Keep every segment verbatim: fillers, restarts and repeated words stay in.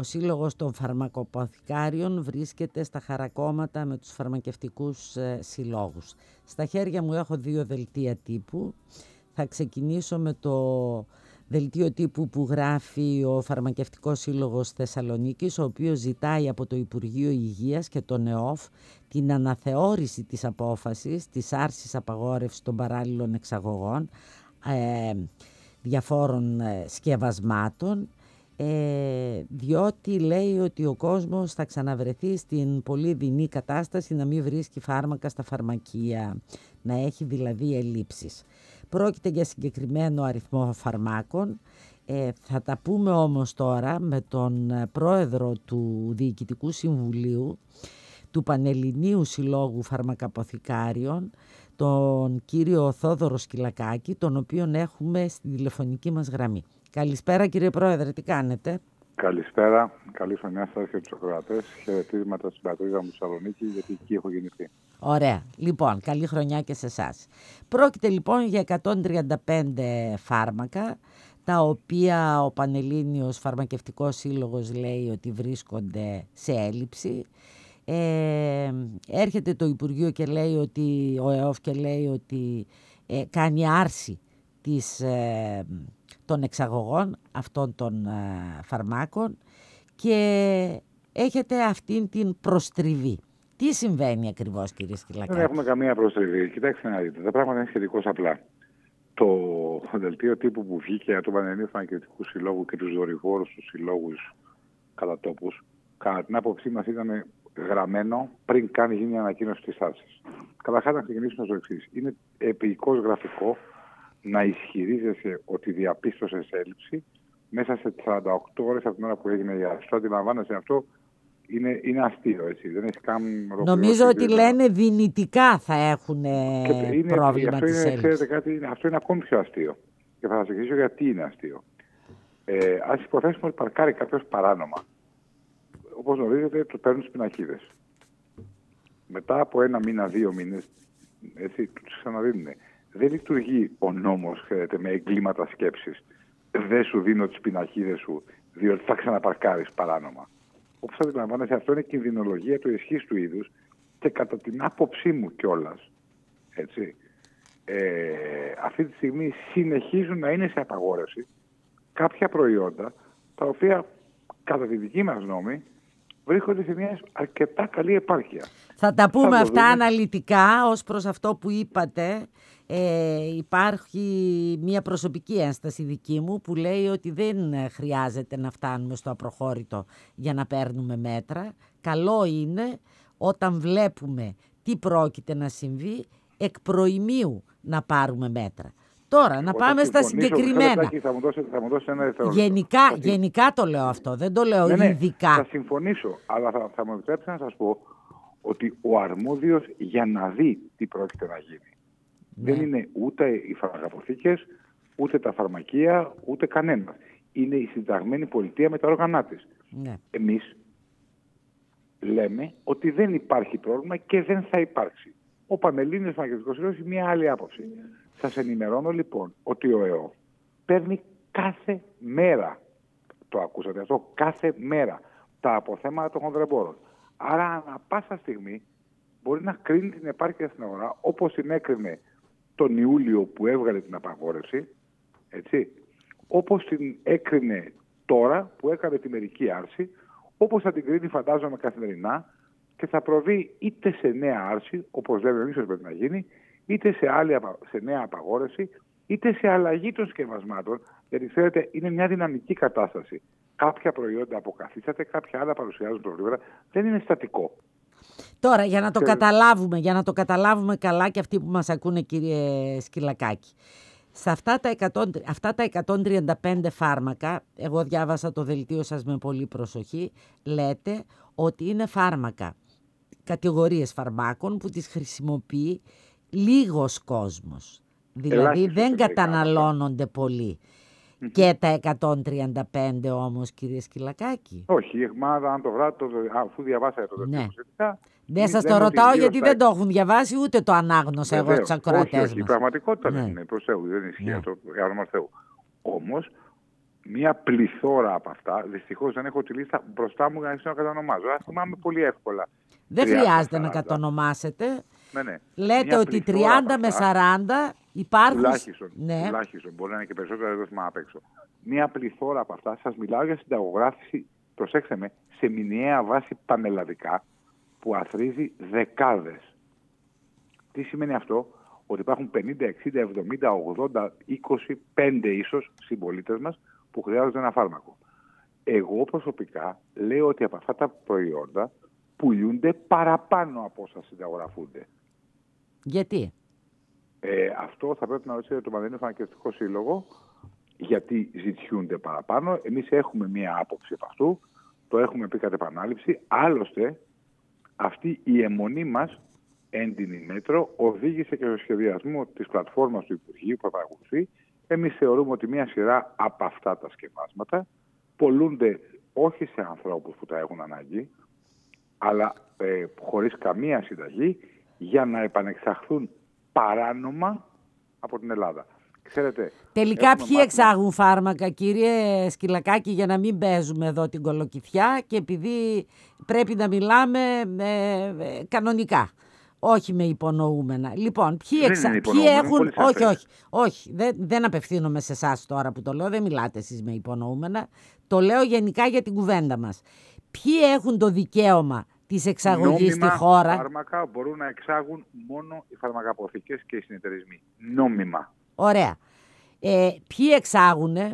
Ο Σύλλογος των Φαρμακοποθηκάριων βρίσκεται στα χαρακόμματα με τους φαρμακευτικούς ε, συλλόγους. Στα χέρια μου έχω δύο δελτία τύπου. Θα ξεκινήσω με το δελτίο τύπου που γράφει ο Φαρμακευτικός Σύλλογος Θεσσαλονίκης, ο οποίος ζητάει από το Υπουργείο Υγείας και τον ΕΟΦ την αναθεώρηση της απόφασης της άρσης απαγόρευσης των παράλληλων εξαγωγών ε, διαφόρων ε, σκευασμάτων, ε, διότι λέει ότι ο κόσμος θα ξαναβρεθεί στην πολύ δεινή κατάσταση να μην βρίσκει φάρμακα στα φαρμακεία, να έχει δηλαδή ελλείψεις. Πρόκειται για συγκεκριμένο αριθμό φαρμάκων. Ε, θα τα πούμε όμως τώρα με τον πρόεδρο του Διοικητικού Συμβουλίου του Πανελληνίου Συλλόγου Φαρμακαποθηκάριων, τον κύριο Θόδωρο Σκυλακάκη, τον οποίον έχουμε στη τηλεφωνική μας γραμμή. Καλησπέρα κύριε Πρόεδρε, τι κάνετε? Καλησπέρα, καλή χρονιά σας και τους ακροατές. Χαιρετίσματα στην πατρίδα μου Θεσσαλονίκη, γιατί εκεί έχω γεννηθεί. Ωραία. Λοιπόν, καλή χρονιά και σε εσάς. Πρόκειται λοιπόν για εκατόν τριάντα πέντε φάρμακα, τα οποία ο Πανελλήνιος Φαρμακευτικός Σύλλογος λέει ότι βρίσκονται σε έλλειψη. Ε, έρχεται το Υπουργείο και λέει ότι, ο ΕΟΦ και λέει ότι ε, κάνει άρση της, ε, των εξαγωγών αυτών των ε, φαρμάκων και έχετε αυτήν την προστριβή. Τι συμβαίνει ακριβώς κύριε Σκυλακάκη? Δεν έχουμε καμία προστριβή. Κοιτάξτε να δείτε, τα πράγματα είναι σχετικώς απλά. Το δελτίο τύπου που βγήκε από τον Πανελληνίου Φαρμακευτικού Συλλόγου και τους δορυφόρους του συλλόγους κατά τόπους, κατά την άποψή μας ήταν γραμμένο πριν καν γίνει η ανακοίνωση της άρσης. Καταρχάς να ξεκινήσουμε στο εξής. Είναι επικώς γραφικό να ισχυρίζεσαι ότι διαπίστωσες έλλειψη μέσα σε σαράντα οκτώ ώρες από την ώρα που έγινε η άρση. Το αντιλαμβάνεσαι αυτό? Είναι, είναι αστείο, έτσι. Δεν έχει καν νομίζω ότι δεν... λένε δυνητικά θα έχουν είναι, πρόβλημα αυτό της είναι, έλλειψης. Κάτι, αυτό είναι ακόμη πιο αστείο. Και θα σας εξηγήσω γιατί είναι αστείο. Ε, ας υποθέσουμε ότι παρκάρει κάποιος παράνομα. Όπως γνωρίζετε, του παίρνουν στις πινακίδες. Μετά από ένα μήνα, δύο μήνες, έτσι, τους ξαναδίνουν. Δεν λειτουργεί ο νόμος, ξέρετε, με εγκλήματα σκέψης. Δεν σου δίνω τις πινακίδες σου, διότι θα ξαναπαρκάρεις παράνομα. Όπως αντιλαμβάνεσαι, αυτό είναι κινδυνολογία του ισχύς του είδους και κατά την άποψή μου κιόλας, έτσι, ε, αυτή τη στιγμή συνεχίζουν να είναι σε απαγόρευση κάποια προϊόντα τα οποία κατά τη δική μας νόμη βρίσκονται σε μια αρκετά καλή επάρκεια. Θα τα πούμε Θα αυτά δούμε αναλυτικά. Ως προς αυτό που είπατε, ε, υπάρχει μια προσωπική ένσταση δική μου που λέει ότι δεν χρειάζεται να φτάνουμε στο απροχώρητο για να παίρνουμε μέτρα. Καλό είναι όταν βλέπουμε τι πρόκειται να συμβεί εκ προημίου να πάρουμε μέτρα. Τώρα, να πάμε στα συγκεκριμένα. Θα μου δώσετε, θα μου δώσετε ένα γενικά, θα... γενικά το λέω αυτό, δεν το λέω ναι, ειδικά. Ναι, θα συμφωνήσω, αλλά θα, θα μου επιτρέψετε να σας πω ότι ο αρμόδιος για να δει τι πρόκειται να γίνει ναι. δεν είναι ούτε οι φαρμακαποθήκες, ούτε τα φαρμακεία, ούτε κανένας. Είναι η συνταγμένη πολιτεία με τα όργανά της. Ναι. Εμείς λέμε ότι δεν υπάρχει πρόβλημα και δεν θα υπάρξει. Ο Πανελλήνιος Φαρμακευτικός Σύλλογος έχει μια άλλη άποψη. Σας ενημερώνω λοιπόν ότι ο ΕΟ παίρνει κάθε μέρα, το ακούσατε αυτό, κάθε μέρα τα αποθέματα των χονδρεμπόρων. Άρα ανά πάσα στιγμή μπορεί να κρίνει την επάρκεια στην αγορά όπως την έκρινε τον Ιούλιο που έβγαλε την απαγόρευση, έτσι, όπως την έκρινε τώρα που έκανε τη μερική άρση, όπως θα την κρίνει φαντάζομαι καθημερινά και θα προβεί είτε σε νέα άρση, όπως λέμε ίσως πρέπει να γίνει, είτε σε, άλλη, σε νέα απαγόρευση, είτε σε αλλαγή των σκευασμάτων, γιατί ξέρετε είναι μια δυναμική κατάσταση. Κάποια προϊόντα αποκαθίσταται, κάποια άλλα παρουσιάζουν προβλήματα. Δεν είναι στατικό. Τώρα, για να το, Ξέρετε... καταλάβουμε, για να το καταλάβουμε καλά και αυτοί που μας ακούνε κύριε Σκυλακάκη, σε αυτά τα, εκατό, αυτά τα εκατόν τριάντα πέντε φάρμακα, εγώ διάβασα το δελτίο σας με πολύ προσοχή, λέτε ότι είναι φάρμακα, κατηγορίες φαρμάκων που τις χρησιμοποιεί λίγος κόσμος. Δηλαδή Ελάχιστος δεν καταναλώνονται πολύ. Mm-hmm. Και τα εκατόν τριάντα πέντε όμως, κύριε Σκυλακάκη. Όχι, η ΕΧΜΑΔΑ, αν το βράδυ, αφού διαβάσατε το δελτίο σχετικά. Δεν σας το ρωτάω γιατί στα... δεν το έχουν διαβάσει, ούτε το ανάγνωσα εγώ στους ακροατές μας. Όχι, όχι, η πραγματικότητα ναι. δεν είναι προς Θεού, δεν ισχύει ναι. αυτό, για όνομα Θεού. Όμως, μία πληθώρα από αυτά. Δυστυχώς δεν έχω τη λίστα μπροστά μου για να ξέρω να κατανομάζω. Αλλά θυμάμαι πολύ εύκολα. Δεν χρειάζεται να κατονομάσετε. Ναι, ναι. Λέτε Μία ότι τριάντα με σαράντα υπάρχουν. Τουλάχιστον, ναι. τουλάχιστον. Μπορεί να είναι και περισσότερα, δεν το θυμάμαι απ' έξω. Μία πληθώρα από αυτά. Σας μιλάω για συνταγογράφηση, προσέξτε με, σε μηνιαία βάση πανελλαδικά που αθροίζει δεκάδες. Τι σημαίνει αυτό? Ότι υπάρχουν πενήντα, εξήντα, εβδομήντα, ογδόντα, είκοσι, πέντε ίσως συμπολίτες μας που χρειάζονται ένα φάρμακο. Εγώ προσωπικά λέω ότι από αυτά τα προϊόντα πουλούνται παραπάνω από όσα συνταγογραφούνται. Γιατί? Ε, αυτό θα πρέπει να ρωτήσετε το Πανελλήνιο Φαρμακευτικό Σύλλογο, γιατί ζητιούνται παραπάνω. Εμείς έχουμε μία άποψη από αυτού, το έχουμε πει κατ' επανάληψη. Άλλωστε, αυτή η αιμονή μας, έντινη μέτρο, οδήγησε και στο σχεδιασμό της πλατφόρμας του Υπουργείου που θα ακολουθεί. Εμείς θεωρούμε ότι μία σειρά από αυτά τα σκευάσματα πολλούνται όχι σε ανθρώπους που τα έχουν ανάγκη, αλλά ε, χωρίς καμία συνταγή, για να επανεξαχθούν παράνομα από την Ελλάδα. Ξέρετε, τελικά ποιοι μάθημα... εξάγουν φάρμακα, κύριε Σκυλακάκη, για να μην παίζουμε εδώ την κολοκυθιά και επειδή πρέπει να μιλάμε ε, ε, κανονικά, όχι με υπονοούμενα. Λοιπόν, ποιοι, εξα... ποιοι έχουν... Όχι, όχι, όχι. Δεν, δεν απευθύνομαι σε εσάς τώρα που το λέω, δεν μιλάτε εσείς με υπονοούμενα. Το λέω γενικά για την κουβέντα μας. Ποιοι έχουν το δικαίωμα της εξαγωγής στη χώρα? Νόμιμα φάρμακα μπορούν να εξάγουν μόνο οι φαρμακαποθήκες και οι συνεταιρισμοί. Νόμιμα. Ωραία. Ε, ποιοι εξάγουνε?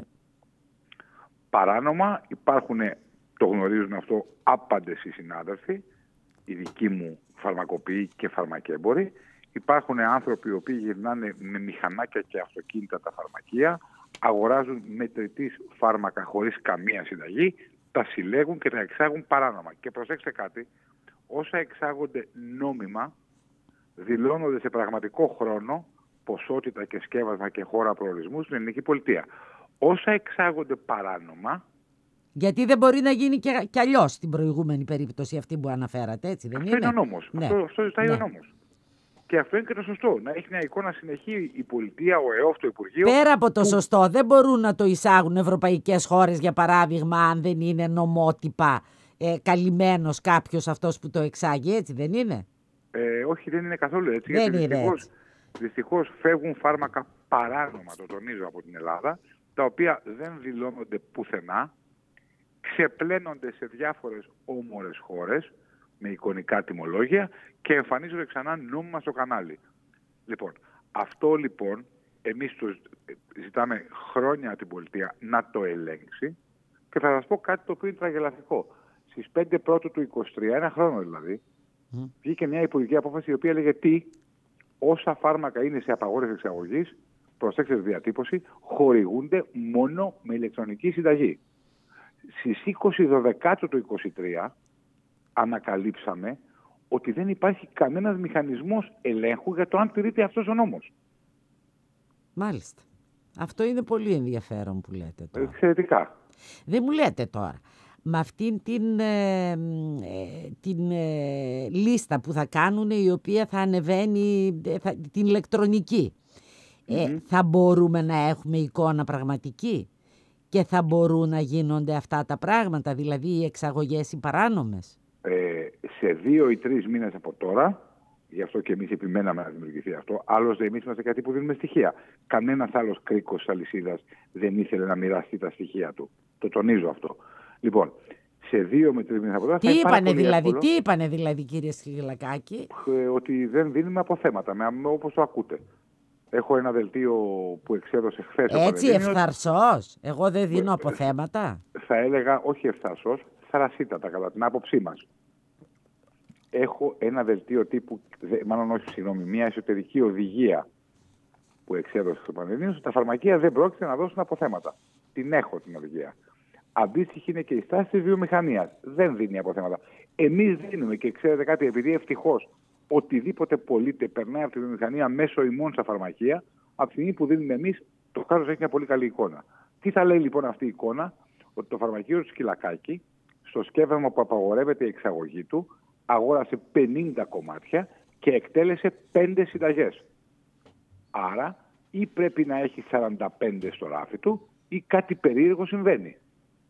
Παράνομα υπάρχουν, το γνωρίζουν αυτό άπαντες οι συνάδελφοι, οι δικοί μου φαρμακοποιοί και φαρμακέμποροι. Υπάρχουν άνθρωποι οι οποίοι γυρνάνε με μηχανάκια και αυτοκίνητα τα φαρμακεία, αγοράζουν μετρητής φάρμακα χωρίς καμία συνταγή, τα συλλέγουν και τα εξάγουν παράνομα. Και προσέξτε κάτι, όσα εξάγονται νόμιμα δηλώνονται σε πραγματικό χρόνο, ποσότητα και σκεύασμα και χώρα προορισμού στην ελληνική πολιτεία. Όσα εξάγονται παράνομα... Γιατί δεν μπορεί να γίνει και, και αλλιώς στην προηγούμενη περίπτωση αυτή που αναφέρατε, έτσι δεν αυτό είναι? είναι ο νόμος. Ναι. Αυτό, αυτό ζητάει ναι. ο νόμος. Και αυτό είναι και το σωστό. Να έχει μια εικόνα συνεχή η πολιτεία, ο ΕΟΦ, το Υπουργείο. Πέρα από το που... σωστό, δεν μπορούν να το εισάγουν ευρωπαϊκές χώρες, για παράδειγμα, αν δεν είναι νομότυπα ε, καλυμμένος κάποιος αυτός που το εξάγει, έτσι δεν είναι? Ε, όχι, δεν είναι καθόλου έτσι. Δεν γιατί είναι δυστυχώς, έτσι. Δυστυχώς φεύγουν φάρμακα παράνομα, το τονίζω, από την Ελλάδα, τα οποία δεν δηλώνονται πουθενά, ξεπλένονται σε διάφορες όμορες χώρες με εικονικά τιμολόγια και εμφανίζονται ξανά νόμιμα στο κανάλι. Λοιπόν, αυτό λοιπόν εμείς το ζητάμε χρόνια την πολιτεία να το ελέγξει και θα σας πω κάτι το οποίο είναι τραγελαφικό. Στις πέντε Πρώτου του είκοσι τρία, ένα χρόνο δηλαδή, mm. βγήκε μια υπουργική απόφαση η οποία έλεγε τι, όσα φάρμακα είναι σε απαγόρευση εξαγωγής, προσέξτε τη διατύπωση, χορηγούνται μόνο με ηλεκτρονική συνταγή. Στις είκοσι Δεκεμβρίου του είκοσι τρία ανακαλύψαμε ότι δεν υπάρχει κανένας μηχανισμός ελέγχου για το αν τηρείται αυτός ο νόμος. Μάλιστα. Αυτό είναι πολύ ενδιαφέρον που λέτε τώρα. Εξαιρετικά. Δεν μου λέτε τώρα, με αυτήν την, ε, ε, την ε, λίστα που θα κάνουν, η οποία θα ανεβαίνει, θα, την ηλεκτρονική, mm-hmm. ε, θα μπορούμε να έχουμε εικόνα πραγματική και θα μπορούν να γίνονται αυτά τα πράγματα, δηλαδή οι εξαγωγές οι παράνομες? Ε, σε δύο ή τρεις μήνες από τώρα, γι' αυτό και εμείς επιμέναμε να δημιουργηθεί αυτό, άλλωστε εμείς είμαστε κάτι που δίνουμε στοιχεία. Κανένας άλλος κρίκος της αλυσίδας δεν ήθελε να μοιραστεί τα στοιχεία του. Το τονίζω αυτό. Λοιπόν, σε δύο με τρεις μήνες από τώρα... Τι είπανε δηλαδή, τι είπανε δηλαδή κύριε Σκυλακάκη? Ε, ότι δεν δίνουμε αποθέματα, με, όπως το ακούτε. Έχω ένα δελτίο που εξέδωσε χθες. Έτσι ευθαρσός, εγώ δεν δίνω αποθέματα. Θα έλεγα όχι ευθαρσός, θρασίτατα κατά την άποψή μας. Έχω ένα δελτίο τύπου, μάλλον όχι, συγγνώμη, μια εσωτερική οδηγία που εξέδωσε στο Πανελλήνιο, τα φαρμακεία δεν πρόκειται να δώσουν αποθέματα. Την έχω την οδηγία. Αντίστοιχη είναι και η στάση της βιομηχανίας. Δεν δίνει αποθέματα. Εμείς δίνουμε, και ξέρετε κάτι, επειδή ευτυχώς οτιδήποτε πωλείται περνάει από τη βιομηχανία μέσω ημών στα φαρμακεία, από τη στιγμή που δίνουμε εμείς, το κράτος έχει μια πολύ καλή εικόνα. Τι θα λέει λοιπόν αυτή η εικόνα? Ότι το φαρμακείο του Σκυλακάκη, στο σκεύασμα που απαγορεύεται η εξαγωγή του, αγόρασε πενήντα κομμάτια και εκτέλεσε πέντε συνταγές. Άρα ή πρέπει να έχει σαράντα πέντε στο ράφι του ή κάτι περίεργο συμβαίνει.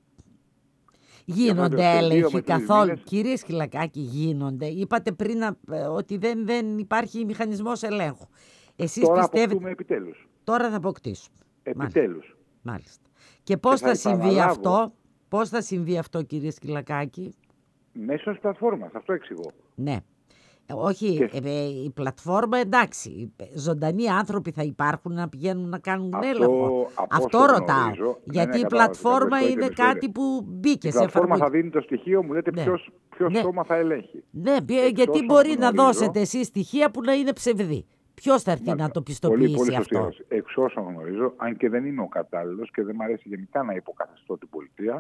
Γίνονται έλεγχοι καθόλου, κύριε Σκυλακάκη, γίνονται? Είπατε πριν ότι δεν, δεν υπάρχει μηχανισμός ελέγχου. Εσείς τώρα πιστεύετε... αποκτούμε επιτέλους. Τώρα θα αποκτήσουμε. Επιτέλους. Μάλιστα. Και πώς και θα, θα συμβεί επαναλάβω... αυτό, πώς θα συμβεί αυτό, κύριε Σκυλακάκη? Μέσω της πλατφόρμας, αυτό εξηγώ. Ναι. Όχι, και... ε, η πλατφόρμα εντάξει, ζωντανοί άνθρωποι θα υπάρχουν να πηγαίνουν να κάνουν αυτό, έλεγχο. Αυτό ρωτάω. Γνωρίζω, γιατί ναι, η πλατφόρμα είναι είναι κάτι που μπήκε σε εφαρμογή. Η πλατφόρμα θα δίνει το στοιχείο, μου λέτε ναι. ποιος, ποιος ναι. σώμα θα ελέγχει. Ναι, Εξ γιατί μπορεί γνωρίζω, να δώσετε εσείς στοιχεία που να είναι ψευδή. Ποιος θα έρθει Μάλιστα. να το πιστοποιήσει πολύ, πολύ αυτό? Εξ όσων γνωρίζω, αν και δεν είμαι ο κατάλληλος και δεν μου αρέσει γενικά να υποκαθιστώ την πολιτεία,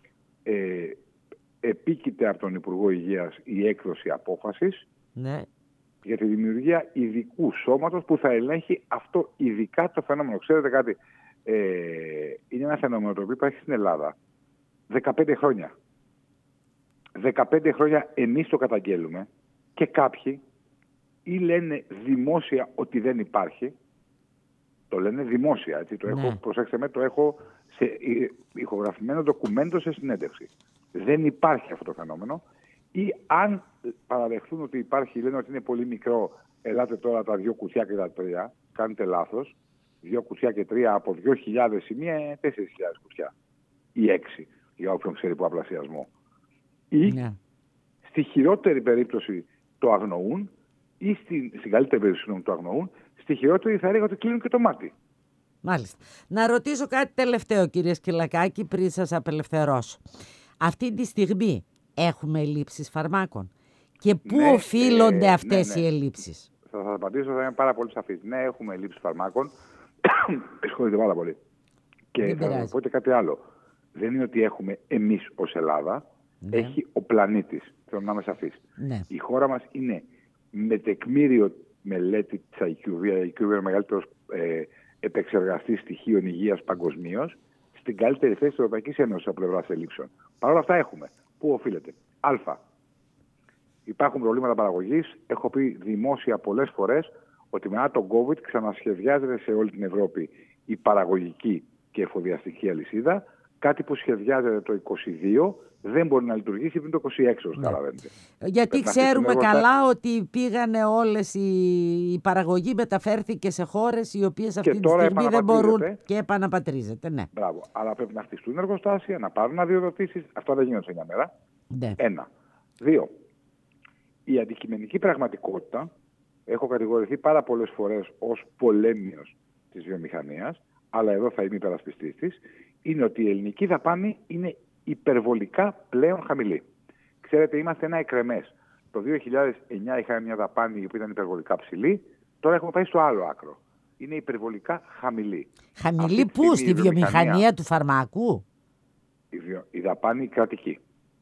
ε, επίκειται από τον Υπουργό Υγείας η έκδοση απόφασης ναι. για τη δημιουργία ειδικού σώματος που θα ελέγχει αυτό ειδικά το φαινόμενο. Ξέρετε κάτι, ε, είναι ένα φαινόμενο το οποίο υπάρχει στην Ελλάδα δεκαπέντε χρόνια. δεκαπέντε χρόνια εμείς το καταγγέλουμε και κάποιοι ή λένε δημόσια ότι δεν υπάρχει, το λένε δημόσια, έτσι, το ναι. έχω, προσέξτε με, το έχω σε ηχογραφημένο ντοκουμέντο σε συνέντευξη. Δεν υπάρχει αυτό το φαινόμενο. Ή αν παραδεχθούν ότι υπάρχει, λένε ότι είναι πολύ μικρό, ελάτε τώρα τα δύο κουτιά και τα τρία, κάνετε λάθος. Δύο κουτιά και τρία από δύο χιλιάδες η μία, τέσσερις χιλιάδες κουτιά. Ή έξι, για όποιον ξέρει πολλαπλασιασμό. Ή ναι. στη χειρότερη περίπτωση το αγνοούν, ή στην, στην καλύτερη περίπτωση το αγνοούν, στη χειρότερη θα έλεγα ότι κλείνουν και το μάτι. Μάλιστα. Να ρωτήσω κάτι τελευταίο, κύριε Σκυλακάκη, πριν σας απελευθερώσω. Αυτή τη στιγμή έχουμε ελλείψεις φαρμάκων. Και πού ναι, οφείλονται ε, αυτές ναι, ναι. οι ελλείψεις? Θα σας απαντήσω, θα είμαι πάρα πολύ σαφής. Ναι, έχουμε ελλείψεις φαρμάκων. Εσχολείται πάρα πολύ. Και Δεν θα σας πω και κάτι άλλο. Δεν είναι ότι έχουμε εμείς ως Ελλάδα. Ναι. Έχει ο πλανήτης. Θέλω να είμαι σαφής. Ναι. Η χώρα μας είναι με τεκμήριο μελέτη της άι κιου βι. Η άι κιου βι είναι ο μεγαλύτερος ε, επεξεργαστής στοιχείων υγείας παγκοσμίως. Στην καλύτερη θέση της Ευρωπαϊκής Ένωσης από πλευράς ελλείψεων. Παρ' όλα αυτά έχουμε. Πού οφείλεται? Α. Υπάρχουν προβλήματα παραγωγής. Έχω πει δημόσια πολλές φορές ότι μετά τον COVID ξανασχεδιάζεται σε όλη την Ευρώπη η παραγωγική και εφοδιαστική αλυσίδα. Κάτι που σχεδιάζεται το είκοσι δύο δεν μπορεί να λειτουργήσει πριν το είκοσι έξι, όπως καταλαβαίνετε. Γιατί ξέρουμε καλά ότι πήγανε όλες οι... η παραγωγή μεταφέρθηκε σε χώρες οι οποίες αυτή τη στιγμή δεν μπορούν και επαναπατρίζεται. Ναι. Μπράβο. Αλλά πρέπει να χτιστούν εργοστάσια, να πάρουν αδειοδοτήσεις. Αυτό δεν γίνεται σε μια μέρα. Ναι. Ένα. Δύο. Η αντικειμενική πραγματικότητα, έχω κατηγορηθεί πάρα πολλές φορές ως πολέμιος της βιομηχανίας, αλλά εδώ θα είμαι υπερασπιστής της, είναι ότι η ελληνική δαπάνη είναι υπερβολικά πλέον χαμηλή. Ξέρετε, είμαστε ένα εκρεμές. Το δύο χιλιάδες εννιά είχαμε μια δαπάνη που ήταν υπερβολικά ψηλή, τώρα έχουμε πάει στο άλλο άκρο. Είναι υπερβολικά χαμηλή. Χαμηλή πού, στη βιομηχανία, βιομηχανία του φαρμάκου? Η, βιο... η δαπάνη κρατική.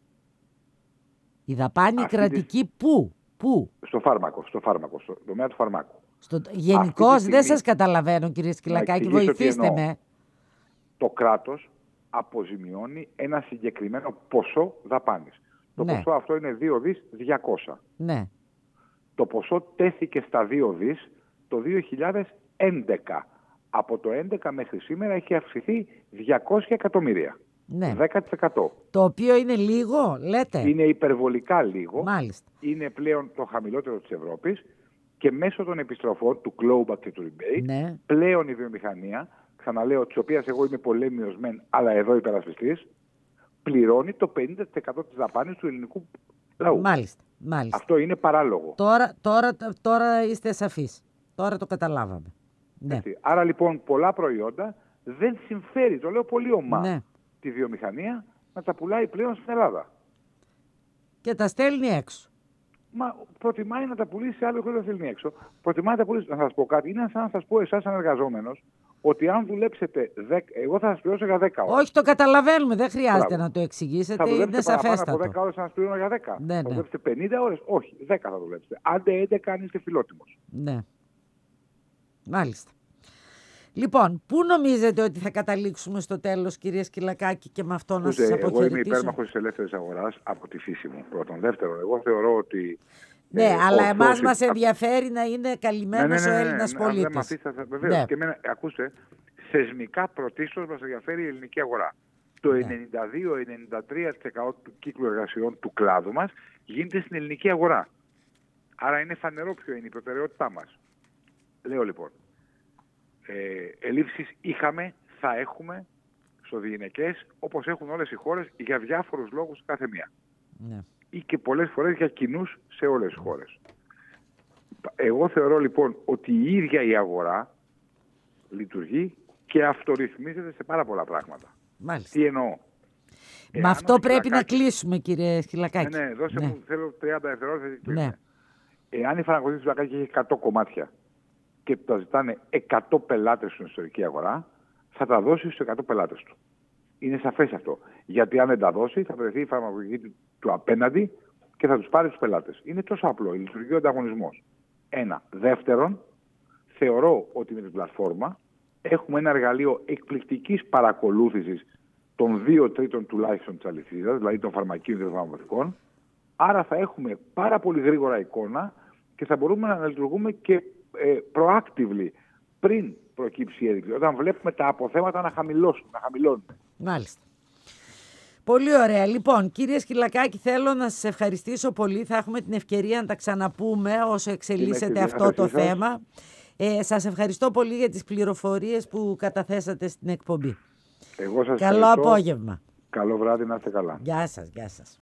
Η δαπάνη Αυτή κρατική της... πού? Πού? Στο φάρμακο, στο φάρμακο, στο τομέα του φαρμάκου. Στο... Γενικώς στιγμή... δεν σας καταλαβαίνω, κύριε Σκυλακάκη, βοηθήστε με. Το κράτος αποζημιώνει ένα συγκεκριμένο ποσό δαπάνης. Το ναι. ποσό αυτό είναι δύο δισεκατομμύρια διακόσια. Ναι. Το ποσό τέθηκε στα δύο δισεκατομμύρια το δύο χιλιάδες έντεκα. Από το έντεκα μέχρι σήμερα έχει αυξηθεί διακόσια εκατομμύρια. Ναι. δέκα τοις εκατό. Το οποίο είναι λίγο, λέτε? Είναι υπερβολικά λίγο. Μάλιστα. Είναι πλέον το χαμηλότερο της Ευρώπης και μέσω των επιστροφών του clawback και του rebate ναι. πλέον η βιομηχανία, ξαναλέω, της οποίας εγώ είμαι πολέμιος μεν, αλλά εδώ υπερασπιστής, πληρώνει το πενήντα τοις εκατό της δαπάνης του ελληνικού λαού. Μάλιστα, μάλιστα. Αυτό είναι παράλογο. Τώρα, τώρα, τώρα είστε σαφείς. Τώρα το καταλάβαμε. Ναι. Άρα λοιπόν πολλά προϊόντα δεν συμφέρει, το λέω πολύ ομά, ναι. τη βιομηχανία να τα πουλάει πλέον στην Ελλάδα. Και τα στέλνει έξω. Μα προτιμάει να τα πουλήσει σε άλλο χώρο, δεν στέλνει έξω. Προτιμάει να τα πουλήσει. Να σας πω κάτι. Είναι σαν να σας πω εσάς σαν εργαζόμενος ότι αν δουλέψετε δέκα, εγώ θα σας πληρώσω για δέκα ώρες. Όχι, το καταλαβαίνουμε. Δεν χρειάζεται Μπράβο. να το εξηγήσετε. Είναι σαφέστατο. Από δέκα ώρες θα σας πληρώνω για δέκα. Ναι, ναι. Θα δουλέψετε πενήντα ώρες. Όχι, δέκα θα δουλέψετε. Άντε έντεκα αν είστε φιλότιμος. Ναι. Μάλιστα. Λοιπόν, πού νομίζετε ότι θα καταλήξουμε στο τέλος, κυρία Σκυλακάκη, και με αυτό να σας αποχαιρετήσω? Εγώ είμαι υπέρμαχος της ελεύθερης αγοράς από τη φύση μου. Πρώτον. Δεύτερον, εγώ θεωρώ ότι... Ναι, ε, αλλά εμάς μας ενδιαφέρει να είναι καλυμμένος ναι, ναι, ναι, ναι, ο Έλληνας ναι, ναι, πολίτης. Βεβαίως. Ναι. Και εμένα, ακούστε, θεσμικά πρωτίστως μας ενδιαφέρει η ελληνική αγορά. Το ενενήντα δύο με ενενήντα τρία τοις εκατό του κύκλου εργασιών του κλάδου μας γίνεται στην ελληνική αγορά. Άρα είναι φανερό ποιο είναι η προτεραιότητά μας. Λέω λοιπόν, ε, ελλείψεις είχαμε, θα έχουμε στο διηνεκές, όπως έχουν όλες οι χώρες, για διάφορους λόγους κάθε μία. Ναι. Ή και πολλές φορές για κοινούς σε όλες τις χώρες. Εγώ θεωρώ λοιπόν ότι η ίδια η αγορά λειτουργεί και αυτορυθμίζεται σε πάρα πολλά πράγματα. Μάλιστα. Τι εννοώ. Με αυτό πρέπει να κλείσουμε, κύριε Σκυλακάκη. Ναι, ναι, δώσε ναι. μου, θέλω τριάντα δευτερόλεπτα. Ναι. Εάν η φαρμακευτική του Σκυλακάκη έχει εκατό κομμάτια και τα ζητάνε εκατό πελάτες στην ιστορική αγορά, θα τα δώσει στους εκατό πελάτες του. Είναι σαφές αυτό. Γιατί αν δεν τα δώσει, θα βρεθεί η φαρμακευτική του απέναντι και θα τους πάρει τους πελάτες. Είναι τόσο απλό. Λειτουργεί ο ανταγωνισμός. Ένα. Δεύτερον, θεωρώ ότι με την πλατφόρμα έχουμε ένα εργαλείο εκπληκτικής παρακολούθησης των δύο τρίτων τουλάχιστον της αλυσίδας, δηλαδή των φαρμακείων και των φαρμακευτικών. Άρα θα έχουμε πάρα πολύ γρήγορα εικόνα και θα μπορούμε να λειτουργούμε και ε, proactively πριν προκύψει η έλλειψη, όταν βλέπουμε τα αποθέματα να χαμηλώσουν, να χαμηλώνουν. Μάλιστα. Πολύ ωραία. Λοιπόν, κύριε Σκυλακάκη, θέλω να σας ευχαριστήσω πολύ. Θα έχουμε την ευκαιρία να τα ξαναπούμε όσο εξελίσσεται αυτό το θέμα. Ε, σας ευχαριστώ πολύ για τις πληροφορίες που καταθέσατε στην εκπομπή. Εγώ σας Καλό ευχαριστώ. απόγευμα. Καλό βράδυ, να είστε καλά. Γεια σας, γεια σας.